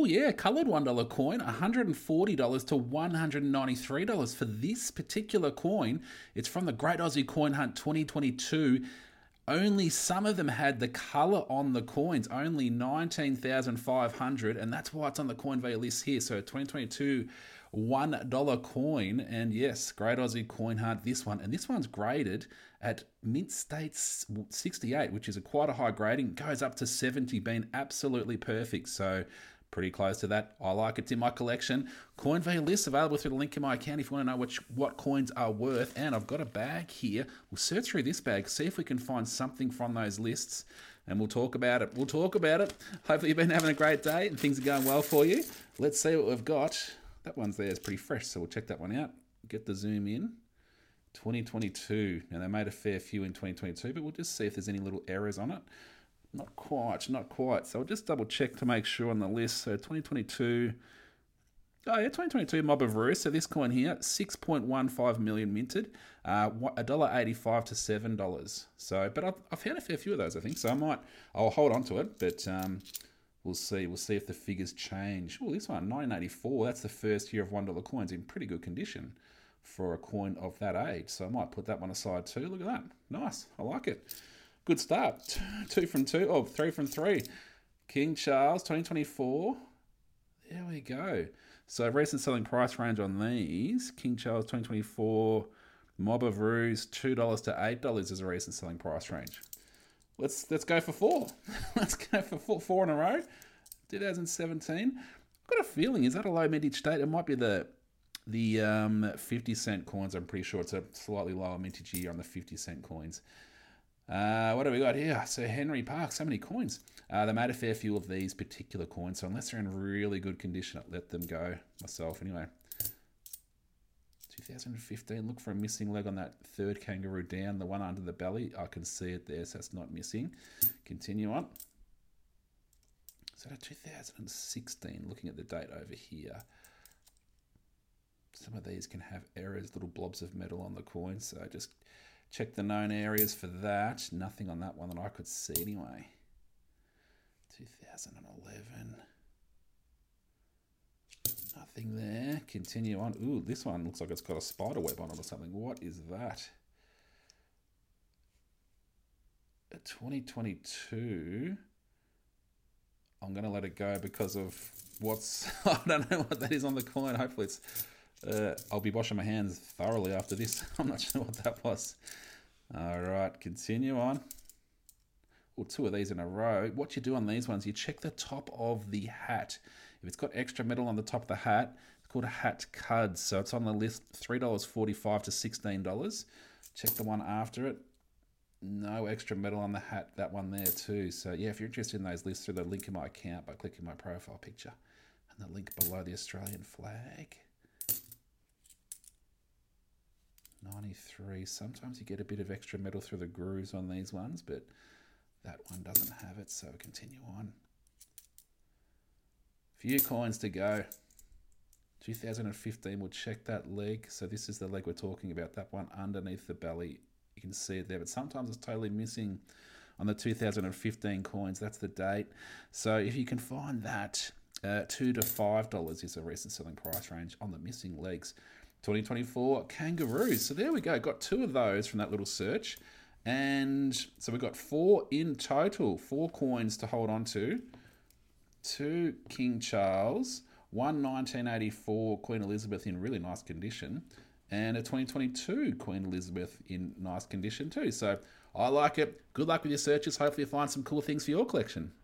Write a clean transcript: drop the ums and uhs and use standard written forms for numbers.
Oh yeah, coloured $1 coin, $140 to $193 for this particular coin. It's from the Great Aussie Coin Hunt 2022. Only some of them had the colour on the coins, only 19,500, and that's why it's on the Coin Value list here. So 2022 $1 coin, and yes, Great Aussie Coin Hunt, this one. And this one's graded at Mint State 68, which is quite a high grading. Goes up to 70, being absolutely perfect. So pretty close to that. I like it. It's in my collection. Coin Value list available through the link in my account if you want to know what coins are worth. And I've got a bag here. We'll search through this bag, see if we can find something from those lists, and we'll talk about it. Hopefully you've been having a great day and things are going well for you. Let's see what we've got. That one's there is pretty fresh, so we'll check that one out. Get the zoom in. 2022. Now, they made a fair few in 2022, but we'll just see if there's any little errors on it. Not quite. So I'll just double check to make sure on the list. So 2022. Oh yeah, 2022 Mob of Roo. So this coin here, 6.15 million minted, $1.85 to $7. So, but I've found a fair few of those, I think. So I'll hold on to it, but we'll see. We'll see if the figures change. Oh, this one, 1984. That's the first year of $1 coins in pretty good condition for a coin of that age. So I might put that one aside too. Look at that. Nice. I like it. Good start. 2 from 2. Oh, 3 from 3. King Charles, 2024. There we go. So recent selling price range on these. King Charles 2024. Mob of Roos, $2 to $8 is a recent selling price range. Let's go for 4. Let's go for 4 in a row. 2017. I've got a feeling, is that a low mintage date? It might be the 50-cent coins. I'm pretty sure it's a slightly lower mintage year on the 50-cent coins. What do we got here? So Henry Park, so many coins. They made a fair few of these particular coins, so unless they're in really good condition, I'd let them go myself anyway. 2015, look for a missing leg on that third kangaroo down, the one under the belly. I can see it there, so that's not missing. Continue on. So 2016, looking at the date over here. Some of these can have errors, little blobs of metal on the coin, so just check the known areas for that. Nothing on that one that I could see anyway. 2011. Nothing there. Continue on. Ooh, this one looks like it's got a spider web on it or something. What is that? 2022. I'm going to let it go because of what's... I don't know what that is on the coin. Hopefully it's... I'll be washing my hands thoroughly after this. I'm not sure what that was. All right, continue on. Well, 2 of these in a row. What you do on these ones, you check the top of the hat. If it's got extra metal on the top of the hat, it's called a hat cud. So it's on the list, $3.45 to $16. Check the one after it. No extra metal on the hat. That one there too. So yeah, if you're interested in those lists, through the link in my account by clicking my profile picture and the link below the Australian flag. 93. Sometimes you get a bit of extra metal through the grooves on these ones, but that one doesn't have it, so continue on. Few coins to go. 2015, we'll check that leg. So this is the leg we're talking about, that one underneath the belly. You can see it there, but sometimes it's totally missing on the 2015 coins. That's the date. So if you can find that, $2 to $5 is a recent selling price range on the missing legs. 2024 kangaroos. So there we go. Got 2 of those from that little search. And so we've got 4 in total. 4 coins to hold on to. 2 King Charles. 1 1984 Queen Elizabeth in really nice condition. And a 2022 Queen Elizabeth in nice condition too. So I like it. Good luck with your searches. Hopefully you find some cool things for your collection.